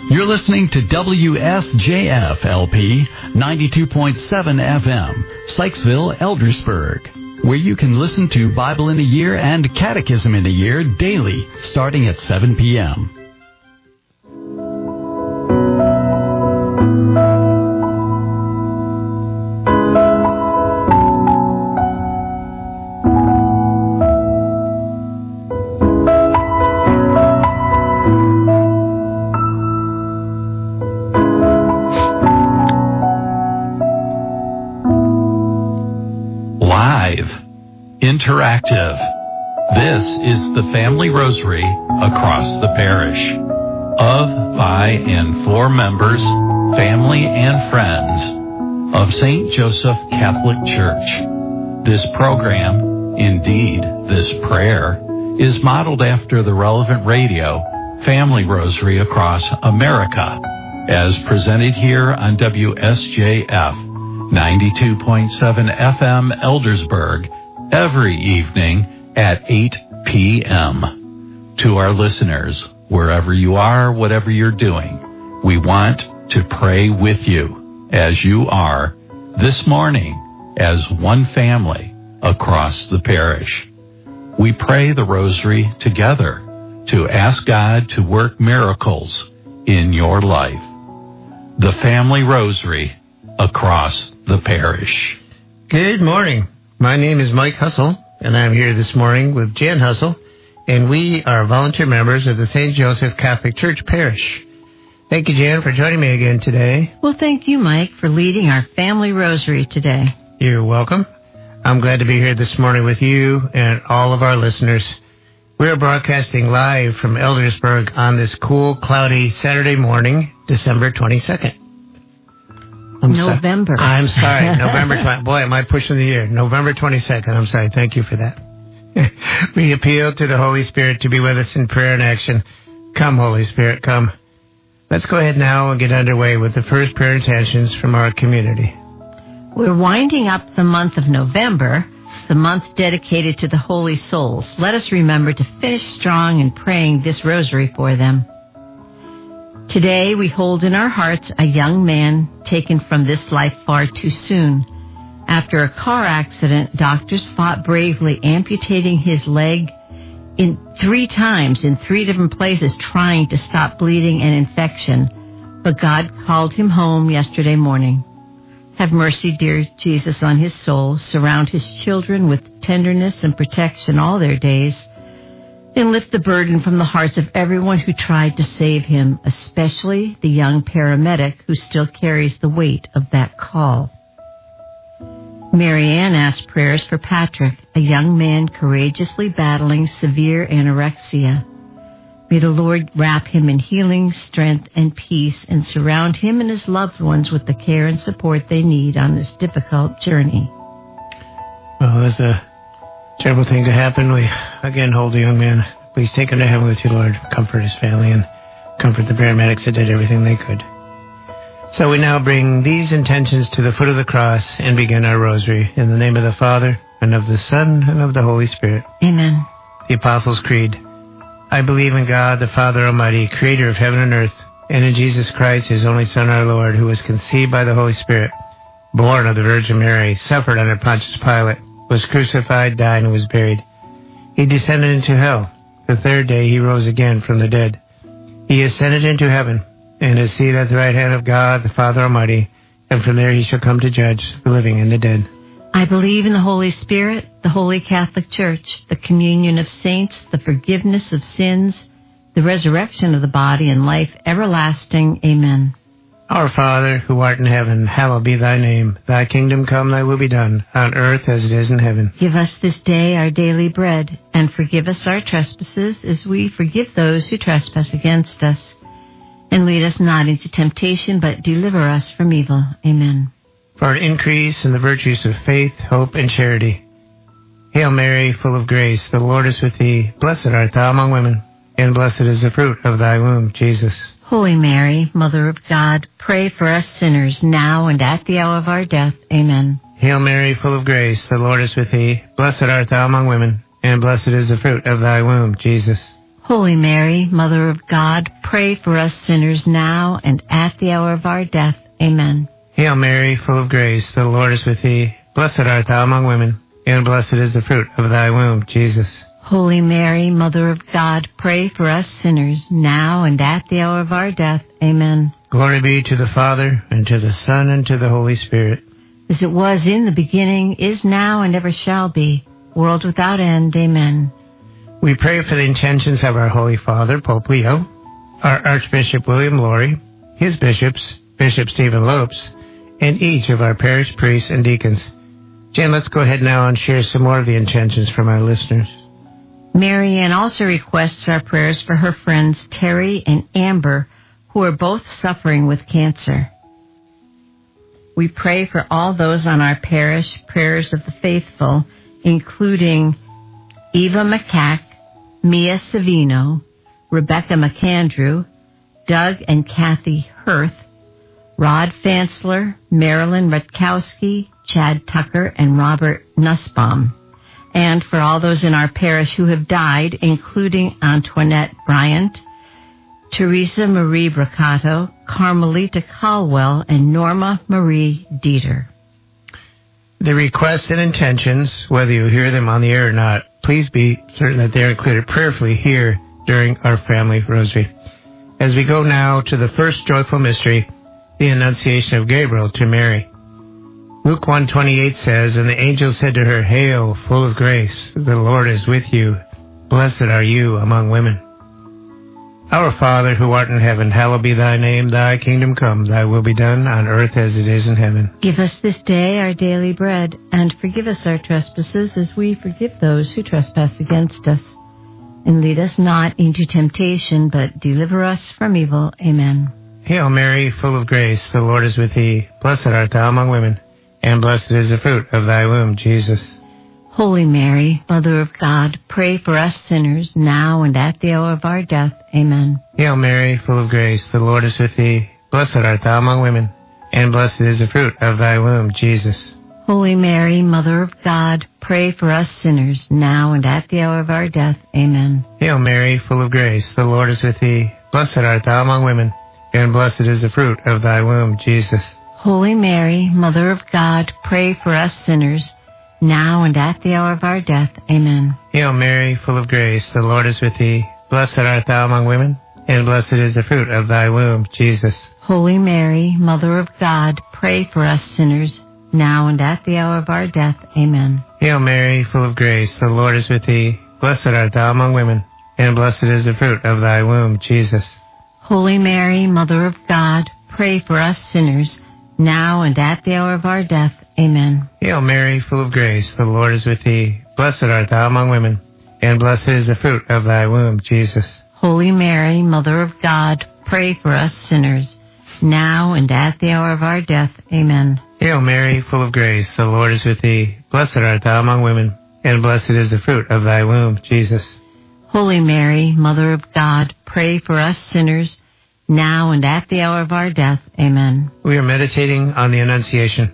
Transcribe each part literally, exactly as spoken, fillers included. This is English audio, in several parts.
You're listening to W S J F L P ninety-two point seven F M, Sykesville, Eldersburg, where you can listen to Bible in a Year and Catechism in a Year daily, starting at seven p.m. Interactive. This is the Family Rosary across the parish. Of, by, and for members, family, and friends of Saint Joseph Catholic Church. This program, indeed this prayer, is modeled after the relevant radio Family Rosary across America, as presented here on W S J F ninety-two point seven F M Eldersburg, every evening at eight p.m. To our listeners, wherever you are, whatever you're doing, we want to pray with you as you are this morning as one family across the parish. We pray the rosary together to ask God to work miracles in your life. The Family Rosary across the parish. Good morning. My name is Mike Hussle, and I'm here this morning with Jan Hussle, and we are volunteer members of the Saint Joseph Catholic Church Parish. Thank you, Jan, for joining me again today. Well, thank you, Mike, for leading our family rosary today. You're welcome. I'm glad to be here this morning with you and all of our listeners. We are broadcasting live from Eldersburg on this cool, cloudy Saturday morning, December twenty-second. I'm November. So, I'm sorry. November twentieth. Boy, am I pushing the year. November twenty-second. I'm sorry. Thank you for that. We appeal to the Holy Spirit to be with us in prayer and action. Come, Holy Spirit, come. Let's go ahead now and get underway with the first prayer intentions from our community. We're winding up the month of November, the month dedicated to the holy souls. Let us remember to finish strong in praying this rosary for them. Today, we hold in our hearts a young man taken from this life far too soon. After a car accident, doctors fought bravely, amputating his leg in three times in three different places, trying to stop bleeding and infection. But God called him home yesterday morning. Have mercy, dear Jesus, on his soul. Surround his children with tenderness and protection all their days. And lift the burden from the hearts of everyone who tried to save him, especially the young paramedic who still carries the weight of that call. Mary Ann asked prayers for Patrick, a young man courageously battling severe anorexia. May the Lord wrap him in healing, strength, and peace, and surround him and his loved ones with the care and support they need on this difficult journey. Well, that's a terrible thing to happen. We again hold the young man. Please take him to heaven with you, Lord. Comfort his family and comfort the paramedics that did everything they could. So we now bring these intentions to the foot of the cross and begin our rosary. In the name of the Father, and of the Son, and of the Holy Spirit. Amen. The Apostles' Creed. I believe in God, the Father Almighty, creator of heaven and earth, and in Jesus Christ, his only Son, our Lord, who was conceived by the Holy Spirit, born of the Virgin Mary, suffered under Pontius Pilate, was crucified, died, and was buried. He descended into hell. The third day he rose again from the dead. He ascended into heaven, and is seated at the right hand of God, the Father Almighty, and from there he shall come to judge the living and the dead. I believe in the Holy Spirit, the Holy Catholic Church, the communion of saints, the forgiveness of sins, the resurrection of the body, and life everlasting. Amen. Our Father, who art in heaven, hallowed be thy name. Thy kingdom come, thy will be done, on earth as it is in heaven. Give us this day our daily bread, and forgive us our trespasses, as we forgive those who trespass against us. And lead us not into temptation, but deliver us from evil. Amen. For an increase in the virtues of faith, hope, and charity. Hail Mary, full of grace, the Lord is with thee. Blessed art thou among women, and blessed is the fruit of thy womb, Jesus. Holy Mary, Mother of God, pray for us sinners, now and at the hour of our death. Amen. Hail Mary, full of grace, the Lord is with thee. Blessed art thou among women, and blessed is the fruit of thy womb, Jesus. Holy Mary, Mother of God, pray for us sinners now and at the hour of our death. Amen. Hail Mary, full of grace, the Lord is with thee. Blessed art thou among women, and blessed is the fruit of thy womb, Jesus. Holy Mary, Mother of God, pray for us sinners now and at the hour of our death. Amen. Glory be to the Father, and to the Son, and to the Holy Spirit. As it was in the beginning, is now, and ever shall be, world without end. Amen. We pray for the intentions of our Holy Father, Pope Leo, our Archbishop William Lori, his bishops, Bishop Stephen Lopes, and each of our parish priests and deacons. Jen, let's go ahead now and share some more of the intentions from our listeners. Mary Ann also requests our prayers for her friends Terry and Amber, who are both suffering with cancer. We pray for all those on our parish prayers of the faithful, including Eva McCack, Mia Savino, Rebecca McAndrew, Doug and Kathy Hirth, Rod Fansler, Marilyn Rutkowski, Chad Tucker, and Robert Nussbaum. And for all those in our parish who have died, including Antoinette Bryant, Teresa Marie Braccato, Carmelita Caldwell, and Norma Marie Dieter. The requests and intentions, whether you hear them on the air or not, please be certain that they're included prayerfully here during our family rosary. As we go now to the first joyful mystery, the Annunciation of Gabriel to Mary. Luke one twenty-eight says, And the angel said to her, Hail, full of grace, the Lord is with you. Blessed are you among women. Our Father, who art in heaven, hallowed be thy name. Thy kingdom come, thy will be done on earth as it is in heaven. Give us this day our daily bread, and forgive us our trespasses as we forgive those who trespass against us. And lead us not into temptation, but deliver us from evil. Amen. Hail Mary, full of grace, the Lord is with thee. Blessed art thou among women, and blessed is the fruit of thy womb, Jesus. Holy Mary, Mother of God, pray for us sinners, now and at the hour of our death. Amen. Hail Mary, full of grace, the Lord is with thee. Blessed art thou among women, and blessed is the fruit of thy womb, Jesus. Holy Mary, Mother of God, pray for us sinners, now and at the hour of our death. Amen. Hail Mary, full of grace, the Lord is with thee. Blessed art thou among women, and blessed is the fruit of thy womb, Jesus. Holy Mary, Mother of God, pray for us sinners, now and at the hour of our death. Amen. Hail Mary, full of grace, the Lord is with thee. Blessed art thou among women, and blessed is the fruit of thy womb, Jesus. Holy Mary, Mother of God, pray for us sinners, now and at the hour of our death. Amen. Hail Mary, full of grace, the Lord is with thee. Blessed art thou among women, and blessed is the fruit of thy womb, Jesus. Holy Mary, Mother of God, pray for us sinners, now and at the hour of our death. Amen. Hail Mary, full of grace, the Lord is with thee. Blessed art thou among women, and blessed is the fruit of thy womb, Jesus. Holy Mary, Mother of God, pray for us sinners, now and at the hour of our death. Amen. Hail Mary, full of grace, the Lord is with thee. Blessed art thou among women, and blessed is the fruit of thy womb, Jesus. Holy Mary, Mother of God, pray for us sinners, now and at the hour of our death. Amen. We are meditating on the Annunciation.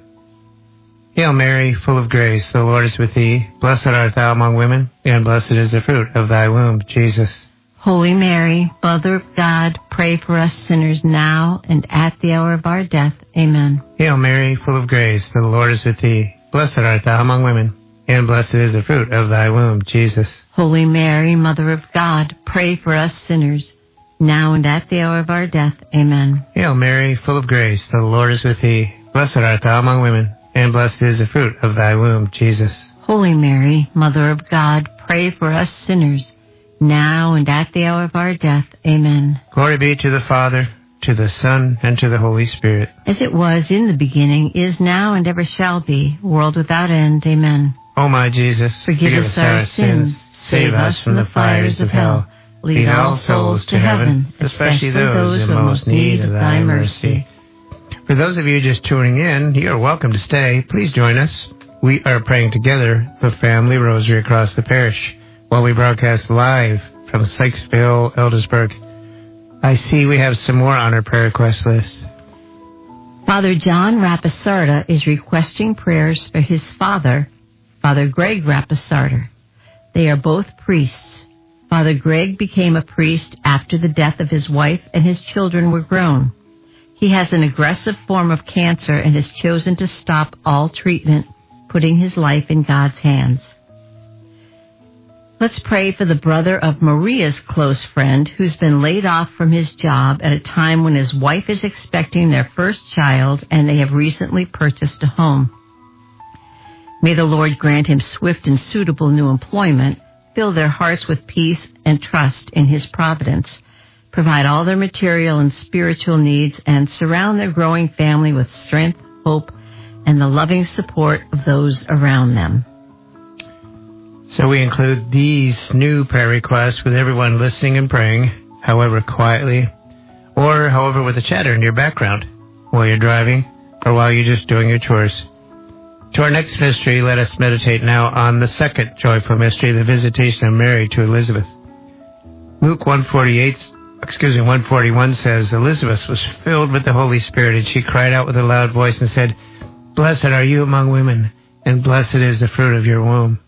Hail Mary, full of grace, the Lord is with thee. Blessed art thou among women, and blessed is the fruit of thy womb, Jesus. Holy Mary, Mother of God, pray for us sinners now and at the hour of our death. Amen. Hail Mary, full of grace, the Lord is with thee. Blessed art thou among women, and blessed is the fruit of thy womb, Jesus. Holy Mary, Mother of God, pray for us sinners, now and at the hour of our death. Amen. Hail Mary, full of grace, the Lord is with thee. Blessed art thou among women, and blessed is the fruit of thy womb, Jesus. Holy Mary, Mother of God, pray for us sinners, now and at the hour of our death. Amen. Glory be to the Father, to the Son, and to the Holy Spirit. As it was in the beginning, is now, and ever shall be, world without end. Amen. O my Jesus, forgive, forgive us our sins, save us from the fires of hell, lead all souls to heaven, especially those in most need of thy mercy. For those of you just tuning in, you are welcome to stay. Please join us. We are praying together the Family Rosary across the parish while we broadcast live from Sykesville, Eldersburg. I see we have some more on our prayer request list. Father John Rapisarda is requesting prayers for his father, Father Greg Rapisarda. They are both priests. Father Greg became a priest after the death of his wife and his children were grown. He has an aggressive form of cancer and has chosen to stop all treatment, putting his life in God's hands. Let's pray for the brother of Maria's close friend who's been laid off from his job at a time when his wife is expecting their first child and they have recently purchased a home. May the Lord grant him swift and suitable new employment, fill their hearts with peace and trust in his providence, provide all their material and spiritual needs, and surround their growing family with strength, hope, and the loving support of those around them. So we include these new prayer requests with everyone listening and praying, however quietly, or however with a chatter in your background, while you're driving, or while you're just doing your chores. To our next mystery, let us meditate now on the second joyful mystery, the visitation of Mary to Elizabeth. Luke one forty-eight, excuse me, one forty-one says, Elizabeth was filled with the Holy Spirit, and she cried out with a loud voice and said, Blessed are you among women, and blessed is the fruit of your womb.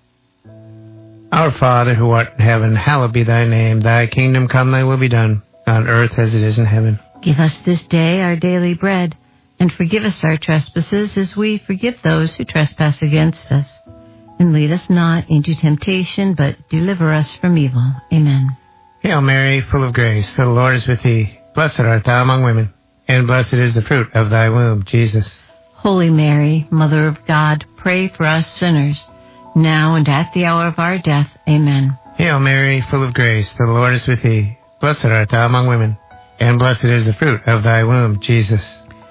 Our Father, who art in heaven, hallowed be thy name. Thy kingdom come, thy will be done, on earth as it is in heaven. Give us this day our daily bread, and forgive us our trespasses as we forgive those who trespass against us. And lead us not into temptation, but deliver us from evil. Amen. Hail Mary, full of grace, the Lord is with thee. Blessed art thou among women, and blessed is the fruit of thy womb, Jesus. Holy Mary, Mother of God, pray for us sinners, now and at the hour of our death. Amen. Hail Mary, full of grace, the Lord is with thee. Blessed art thou among women, and blessed is the fruit of thy womb, Jesus.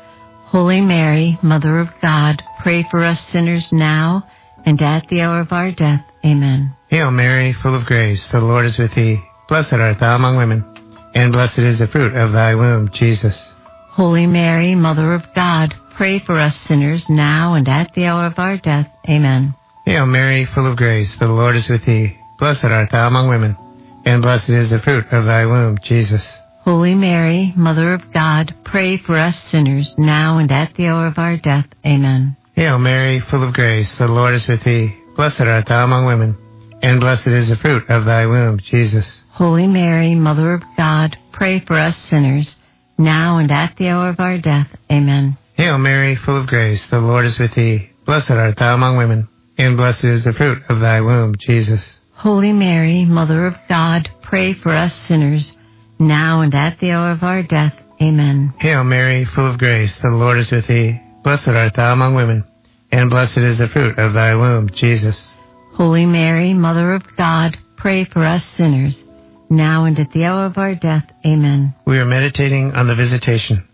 Holy Mary, Mother of God, pray for us sinners now and at the hour of our death. Amen. Hail Mary, full of grace, the Lord is with thee. Blessed art thou among women, and blessed is the fruit of thy womb, Jesus. Holy Mary, Mother of God, pray for us sinners now and at the hour of our death. Amen. Hail Mary, full of grace, the Lord is with thee. Blessed art thou among women, and blessed is the fruit of thy womb, Jesus. Holy Mary, Mother of God, pray for us sinners, now and at the hour of our death. Amen. Hail Mary, full of grace, the Lord is with thee. Blessed art thou among women, and blessed is the fruit of thy womb, Jesus. Holy Mary, Mother of God, pray for us sinners, now and at the hour of our death. Amen. Hail Mary, full of grace, the Lord is with thee. Blessed art thou among women, and blessed is the fruit of thy womb, Jesus. Holy Mary, Mother of God, pray for us sinners, now and at the hour of our death. Amen. Hail Mary, full of grace, the Lord is with thee. Blessed art thou among women, and blessed is the fruit of thy womb, Jesus. Holy Mary, Mother of God, pray for us sinners, now and at the hour of our death. Amen. We are meditating on the visitation.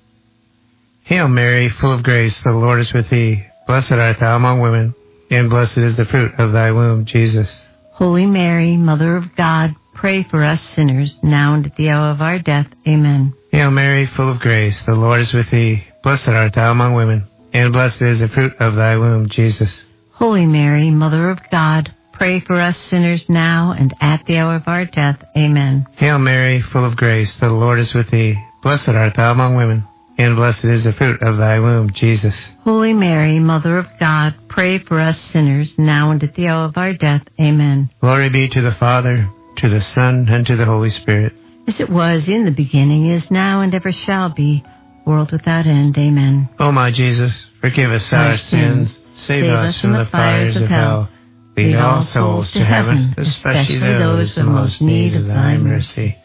Hail Mary, full of grace, the Lord is with thee. Blessed art thou among women, and blessed is the fruit of thy womb, Jesus. Holy Mary, Mother of God, pray for us sinners, now and at the hour of our death. Amen. Hail Mary, full of grace, the Lord is with thee. Blessed art thou among women, and blessed is the fruit of thy womb, Jesus. Holy Mary, Mother of God, pray for us sinners now and at the hour of our death. Amen. Hail Mary, full of grace, the Lord is with thee. Blessed art thou among women, and blessed is the fruit of thy womb, Jesus. Holy Mary, Mother of God, pray for us sinners, now and at the hour of our death. Amen. Glory be to the Father, to the Son, and to the Holy Spirit. As it was in the beginning, is now, and ever shall be, world without end. Amen. O my Jesus, forgive us our, our sins, sins, save, save us from the fires of hell. Lead all souls to heaven, especially those in most need of thy mercy.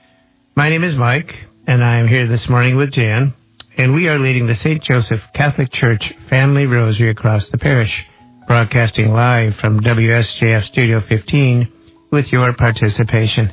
My name is Mike, and I am here this morning with Jan. And we are leading the Saint Joseph Catholic Church Family Rosary across the parish, broadcasting live from W S J F Studio fifteen with your participation.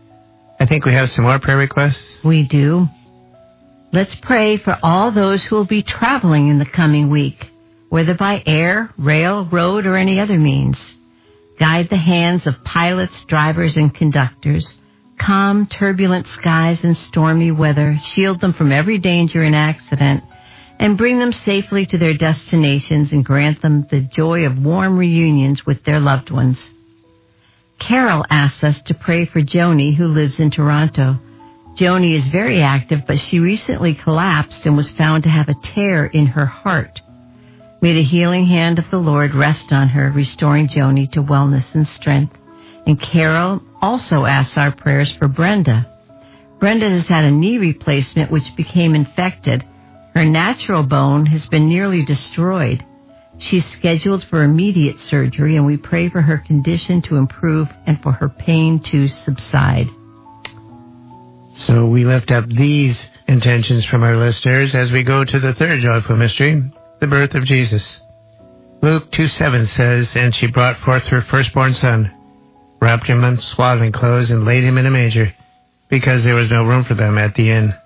I think we have some more prayer requests. We do. Let's pray for all those who will be traveling in the coming week, whether by air, rail, road, or any other means. Guide the hands of pilots, drivers, and conductors. Calm, turbulent skies and stormy weather, shield them from every danger and accident, and bring them safely to their destinations and grant them the joy of warm reunions with their loved ones. Carol asks us to pray for Joni, who lives in Toronto. Joni is very active, but she recently collapsed and was found to have a tear in her heart. May the healing hand of the Lord rest on her, restoring Joni to wellness and strength. And Carol also asks our prayers for Brenda. Brenda has had a knee replacement which became infected. Her natural bone has been nearly destroyed. She's scheduled for immediate surgery, and we pray for her condition to improve and for her pain to subside. So we lift up these intentions from our listeners as we go to the third joyful mystery, the birth of Jesus. Luke two seven says, "And she brought forth her firstborn son, wrapped him in swaddling clothes, and laid him in a manger, because there was no room for them at the inn."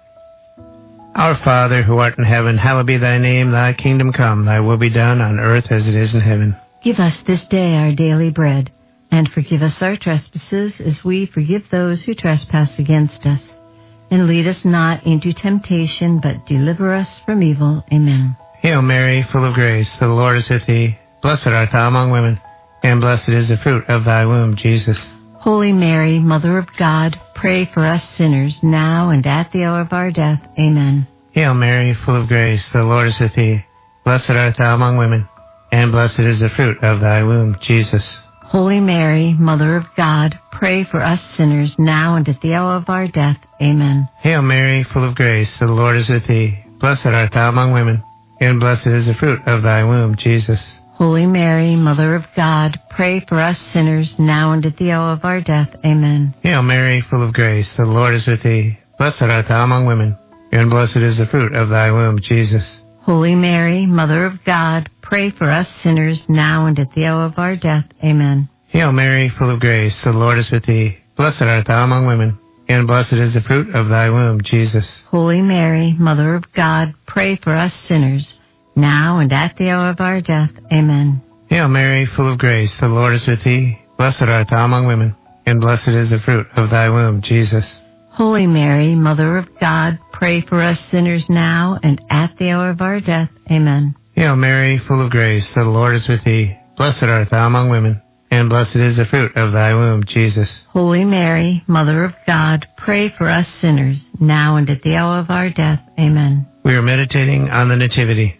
Our Father, who art in heaven, hallowed be thy name. Thy kingdom come, thy will be done on earth as it is in heaven. Give us this day our daily bread, and forgive us our trespasses as we forgive those who trespass against us. And lead us not into temptation, but deliver us from evil. Amen. Hail Mary, full of grace, the Lord is with thee. Blessed art thou among women, and blessed is the fruit of thy womb, Jesus. Holy Mary, Mother of God, pray for us sinners, now and at the hour of our death. Amen. Hail Mary, full of grace, the Lord is with thee. Blessed art thou among women, and blessed is the fruit of thy womb, Jesus. Holy Mary, Mother of God, pray for us sinners, now and at the hour of our death. Amen. Hail Mary, full of grace, the Lord is with thee. Blessed art thou among women, and blessed is the fruit of thy womb, Jesus. Holy Mary, Mother of God, pray for us sinners, now and at the hour of our death. Amen. Hail Mary, full of grace, the Lord is with thee. Blessed art thou among women, and blessed is the fruit of thy womb, Jesus. Holy Mary, Mother of God, pray for us sinners, now and at the hour of our death. Amen. Hail Mary, full of grace, the Lord is with thee. Blessed art thou among women, and blessed is the fruit of thy womb, Jesus. Holy Mary, Mother of God, pray for us sinners, now and at the hour of our death. Amen. Hail Mary, full of grace, the Lord is with thee. Blessed art thou among women, and blessed is the fruit of thy womb, Jesus. Holy Mary, Mother of God, pray for us sinners now and at the hour of our death. Amen. Hail Mary, full of grace, the Lord is with thee. Blessed art thou among women, and blessed is the fruit of thy womb, Jesus. Holy Mary, Mother of God, pray for us sinners, now and at the hour of our death. Amen. We are meditating on the Nativity.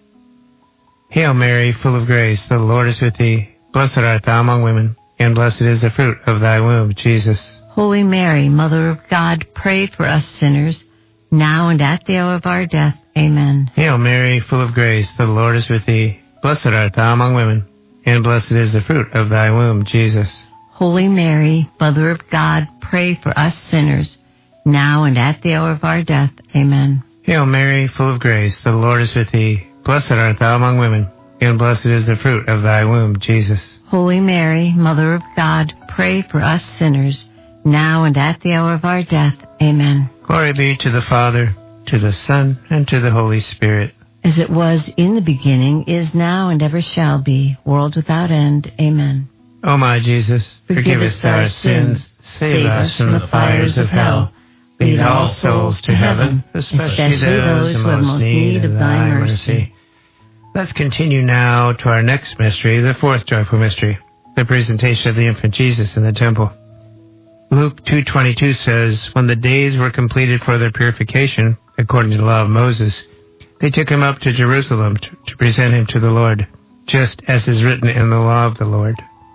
Hail Mary, full of grace, the Lord is with thee. Blessed art thou among women, and blessed is the fruit of thy womb, Jesus. Holy Mary, Mother of God, pray for us sinners, now and at the hour of our death. Amen. Hail Mary, full of grace, the Lord is with thee. Blessed art thou among women, and blessed is the fruit of thy womb, Jesus. Holy Mary, Mother of God, pray for us sinners, now and at the hour of our death. Amen. Hail Mary, full of grace, the Lord is with thee. Blessed art thou among women, and blessed is the fruit of thy womb, Jesus. Holy Mary, Mother of God, pray for us sinners, now and at the hour of our death. Amen. Glory be to the Father, to the Son, and to the Holy Spirit. As it was in the beginning, is now, and ever shall be, world without end. Amen. O my Jesus, forgive us our sins, save us from the fires of hell. Lead all souls to heaven, especially those who have most need of thy mercy. Let's continue now to our next mystery, the fourth joyful mystery, the presentation of the infant Jesus in the temple. Luke two twenty-two says, "When the days were completed for their purification, according to the law of Moses, they took him up to Jerusalem to, to present him to the Lord, just as is written in the law of the Lord.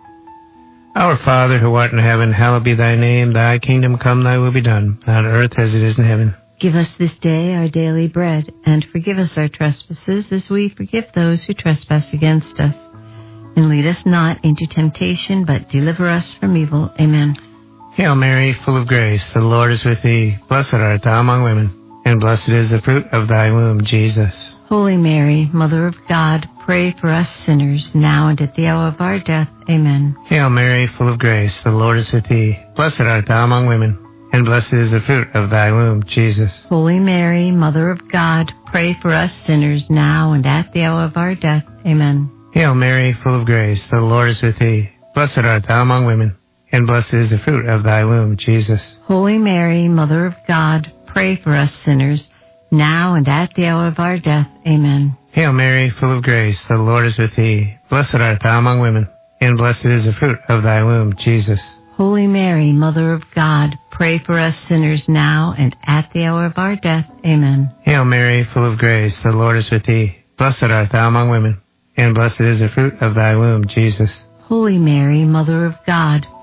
Our Father, who art in heaven, hallowed be thy name. Thy kingdom come, thy will be done, on earth as it is in heaven. Give us this day our daily bread, and forgive us our trespasses, as we forgive those who trespass against us. And lead us not into temptation, but deliver us from evil. Amen. Hail Mary, full of grace, the Lord is with thee. Blessed art thou among women, and blessed is the fruit of thy womb, Jesus. Holy Mary, Mother of God, pray for us sinners, now and at the hour of our death. Amen. Hail Mary, full of grace, the Lord is with thee. Blessed art thou among women, and blessed is the fruit of thy womb, Jesus. Holy Mary, Mother of God, pray for us sinners, now and at the hour of our death. Amen. Hail Mary, full of grace, the Lord is with thee. Blessed art thou among women, and blessed is the fruit of thy womb, Jesus. Holy Mary, Mother of God, pray for us sinners, now and at the hour of our death. Amen. Hail Mary, full of grace, the Lord is with thee. Blessed art thou among women, and blessed is the fruit of thy womb, Jesus. Holy Mary, Mother of God, pray for us sinners now and at the hour of our death. Amen. Hail Mary, full of grace, the Lord is with thee. Blessed art thou among women, and blessed is the fruit of thy womb, Jesus. Holy Mary, Mother of God,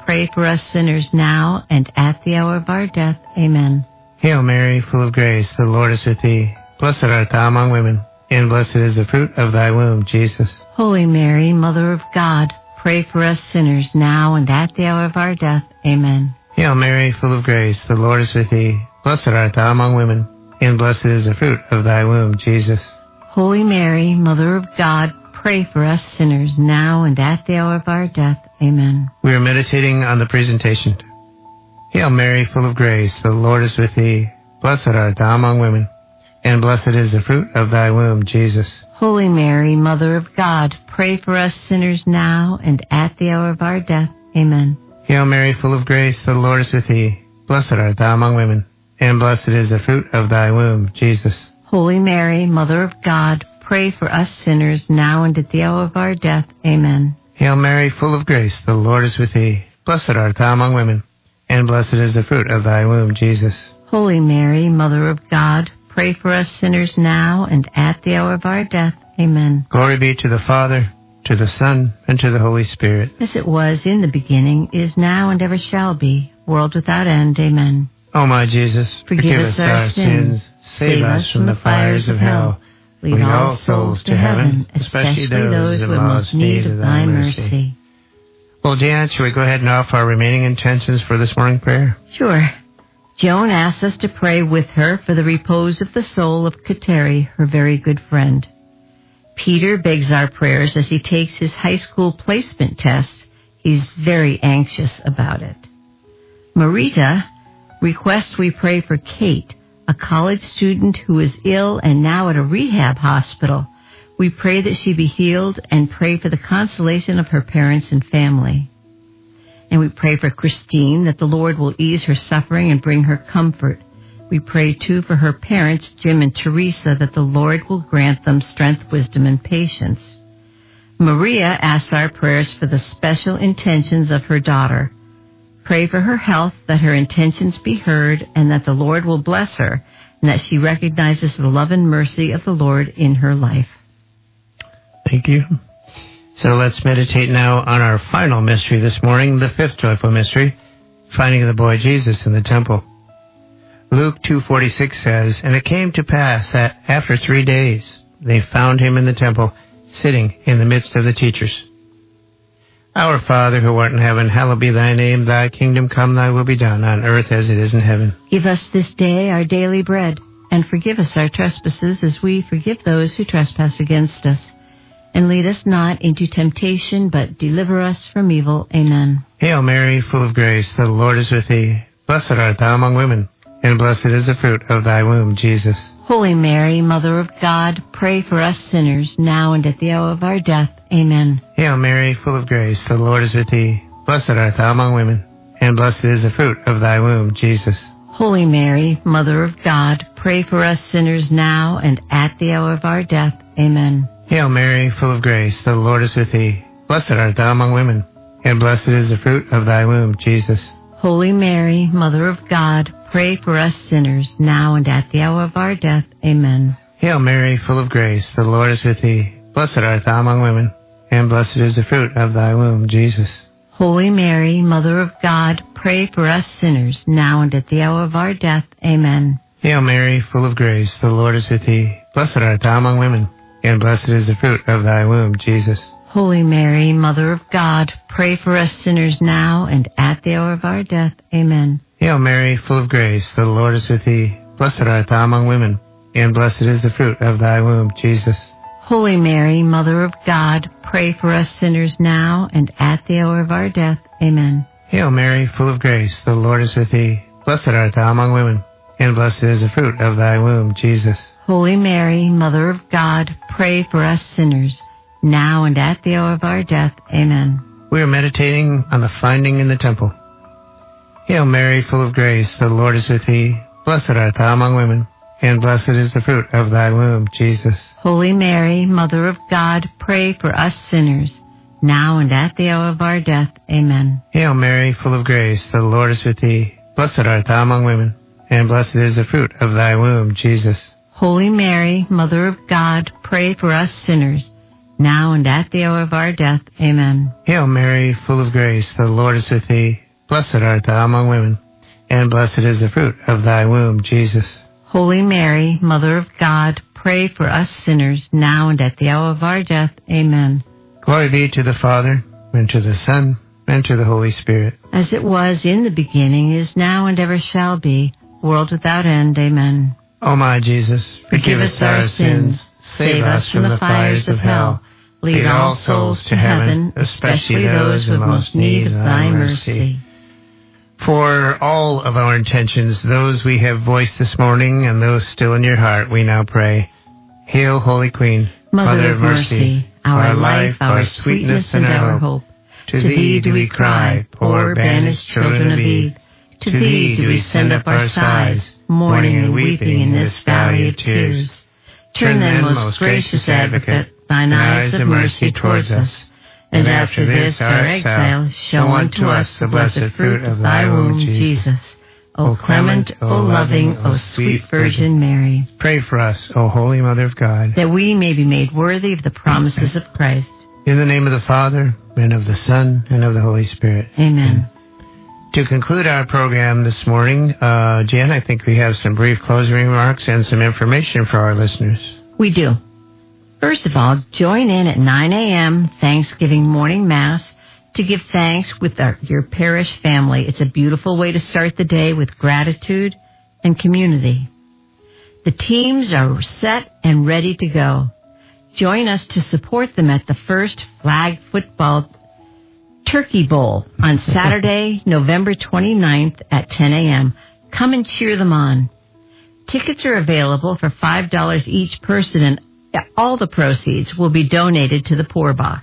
pray for us sinners now and at the hour of our death. Amen. Hail Mary, full of grace, the Lord is with thee. Blessed art thou among women, and blessed is the fruit of thy womb, Jesus. Holy Mary, Mother of God, pray for us sinners now and at the hour of our death. Amen. Hail Mary, full of grace, the Lord is with thee. Blessed art thou among women, and blessed is the fruit of thy womb, Jesus. Holy Mary, Mother of God, pray for us sinners now and at the hour of our death. Amen. We are meditating on the presentation. Hail Mary, full of grace, the Lord is with thee. Blessed art thou among women, and blessed is the fruit of thy womb, Jesus. Holy Mary, Mother of God, pray for us sinners now and at the hour of our death. Amen. Hail Mary, full of grace, the Lord is with thee. Blessed art thou among women, and blessed is the fruit of thy womb, Jesus. Holy Mary, Mother of God, pray for us sinners now and at the hour of our death. Amen. Hail Mary, full of grace, the Lord is with thee. Blessed art thou among women, and blessed is the fruit of thy womb, Jesus. Holy Mary, Mother of God, pray for us sinners now and at the hour of our death. Amen. Glory be to the Father, to the Son, and to the Holy Spirit. As it was in the beginning, is now, and ever shall be, world without end. Amen. O my Jesus, forgive, forgive us our sins, save us from the fires of hell. Lead all souls to heaven, especially those who have most need of thy mercy. Well, Jan, shall we go ahead and offer our remaining intentions for this morning prayer? Sure. Joan asks us to pray with her for the repose of the soul of Kateri, her very good friend. Peter begs our prayers as he takes his high school placement test. He's very anxious about it. Marita requests we pray for Kate, a college student who is ill and now at a rehab hospital. We pray that she be healed and pray for the consolation of her parents and family. And we pray for Christine that the Lord will ease her suffering and bring her comfort. We pray, too, for her parents, Jim and Teresa, that the Lord will grant them strength, wisdom, and patience. Maria asks our prayers for the special intentions of her daughter. Pray for her health, that her intentions be heard, and that the Lord will bless her, and that she recognizes the love and mercy of the Lord in her life. Thank you. So let's meditate now on our final mystery this morning, the fifth joyful mystery, finding the boy Jesus in the temple. Luke two forty-six says, "And it came to pass that after three days they found him in the temple, sitting in the midst of the teachers. Our Father who art in heaven, hallowed be thy name. Thy kingdom come, thy will be done, on earth as it is in heaven. Give us this day our daily bread, and forgive us our trespasses as we forgive those who trespass against us. And lead us not into temptation, but deliver us from evil. Amen. Hail Mary, full of grace, the Lord is with thee. Blessed art thou among women, and blessed is the fruit of thy womb, Jesus. Holy Mary, Mother of God, pray for us sinners, now and at the hour of our death. Amen. Hail Mary, full of grace, the Lord is with thee. Blessed art thou among women, and blessed is the fruit of thy womb, Jesus. Holy Mary, Mother of God, pray for us sinners now and at the hour of our death. Amen. Hail Mary, full of grace, the Lord is with thee. Blessed art thou among women, and blessed is the fruit of thy womb, Jesus. Holy Mary, Mother of God, pray for us sinners, now and at the hour of our death. Amen. Hail Mary, full of grace, the Lord is with thee. Blessed art thou among women, and blessed is the fruit of thy womb, Jesus. Holy Mary, Mother of God, pray for us sinners, now and at the hour of our death. Amen. Hail Mary, full of grace, the Lord is with thee. Blessed art thou among women, and blessed is the fruit of thy womb, Jesus. Holy Mary, Mother of God, pray for us sinners now and at the hour of our death. Amen. Hail Mary, full of grace, the Lord is with thee. Blessed art thou among women, and blessed is the fruit of thy womb, Jesus. Holy Mary, Mother of God, pray for us sinners now and at the hour of our death. Amen. Hail Mary, full of grace, the Lord is with thee. Blessed art thou among women, and blessed is the fruit of thy womb, Jesus. Holy Mary, Mother of God, pray for us sinners, now and at the hour of our death. Amen. We are meditating on the finding in the temple. Hail Mary, full of grace, the Lord is with thee. Blessed art thou among women, and blessed is the fruit of thy womb, Jesus. Holy Mary, Mother of God, pray for us sinners, now and at the hour of our death. Amen. Hail Mary, full of grace, the Lord is with thee. Blessed art thou among women, and blessed is the fruit of thy womb, Jesus. Holy Mary, Mother of God, pray for us sinners, now and at the hour of our death. Amen. Hail Mary, full of grace, the Lord is with thee. Blessed art thou among women, and blessed is the fruit of thy womb, Jesus. Holy Mary, Mother of God, pray for us sinners, now and at the hour of our death. Amen. Glory be to the Father, and to the Son, and to the Holy Spirit. As it was in the beginning, is now, and ever shall be, world without end. Amen. O my Jesus, forgive us our sins, save us from the fires of hell, lead all souls to heaven, especially those in most need of thy mercy. For all of our intentions, those we have voiced this morning and those still in your heart, we now pray. Hail, Holy Queen, Mother, Mother of mercy, our life, our sweetness, and our hope. To thee do we cry, poor banished children of Eve. To thee do we send up our sighs, mourning and weeping in this valley of tears. Turn then, most gracious Advocate, thine eyes of mercy towards us, and after this our exile, show unto us the blessed fruit of thy womb, Jesus. O clement, O loving, O sweet Virgin Mary, pray for us, O Holy Mother of God, that we may be made worthy of the promises of Christ. In the name of the Father, and of the Son, and of the Holy Spirit. Amen. To conclude our program this morning, uh, Jan, I think we have some brief closing remarks and some information for our listeners. We do. First of all, join in at nine a.m. Thanksgiving morning Mass to give thanks with our, your parish family. It's a beautiful way to start the day with gratitude and community. The teams are set and ready to go. Join us to support them at the first flag football Turkey Bowl on Saturday, November twenty-ninth at ten a.m. Come and cheer them on. Tickets are available for five dollars each person, and all the proceeds will be donated to the Poor Box.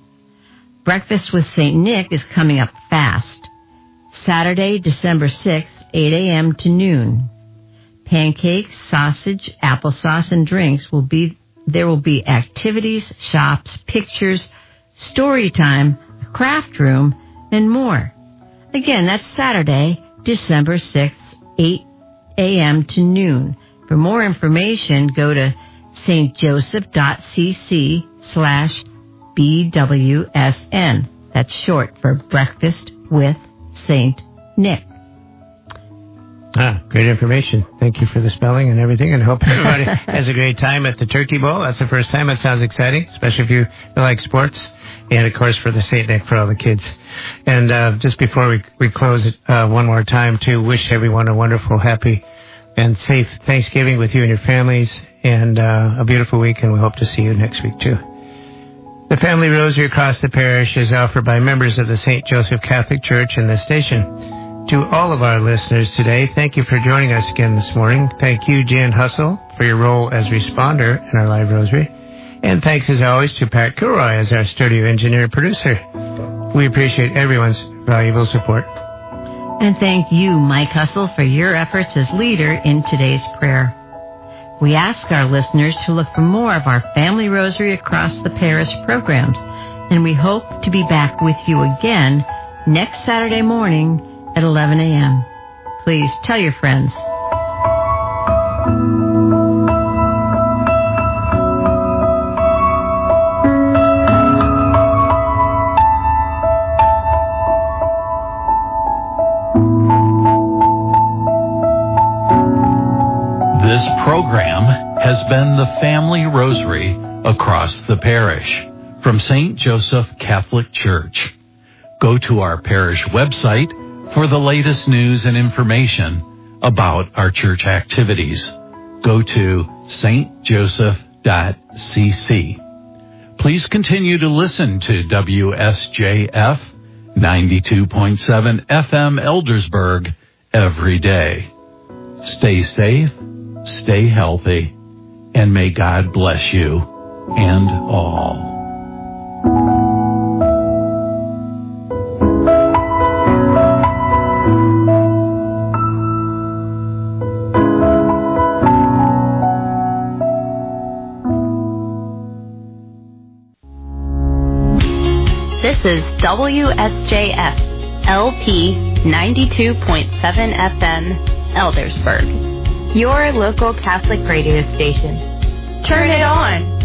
Breakfast with Saint Nick is coming up fast. Saturday, December sixth, eight a.m. to noon. Pancakes, sausage, applesauce, and drinks will be, there will be activities, shops, pictures, story time, a craft room, and more. Again, that's Saturday, December sixth, eight a.m. to noon. For more information, go to stjoseph.cc slash BWSN. That's short for Breakfast with Saint Nick. Ah, great information. Thank you for the spelling and everything, and hope everybody has a great time at the Turkey Bowl. That's the first time. That sounds exciting, especially if you like sports. And, of course, for the Saint Nick for all the kids. And uh, just before we, we close it uh, one more time, to wish everyone a wonderful, happy, and safe Thanksgiving with you and your families, and uh, a beautiful week, and we hope to see you next week, too. The Family Rosary across the parish is offered by members of the Saint Joseph Catholic Church in this station. To all of our listeners today, thank you for joining us again this morning. Thank you, Jan Hussle, for your role as responder in our live rosary. And thanks, as always, to Pat Kilroy as our studio engineer producer. We appreciate everyone's valuable support. And thank you, Mike Hussle, for your efforts as leader in today's prayer. We ask our listeners to look for more of our Family Rosary Across the Parish programs, and we hope to be back with you again next Saturday morning at eleven a.m. Please tell your friends. This program has been the Family Rosary Across the Parish from Saint Joseph Catholic Church. Go to our parish website for the latest news and information about our church activities. Go to s t joseph dot c c. Please continue to listen to W S J F ninety-two point seven F M Eldersburg every day. Stay safe, stay healthy, and may God bless you and all. This is W S J F L P ninety-two point seven F M Eldersburg, your local Catholic radio station. Turn it on.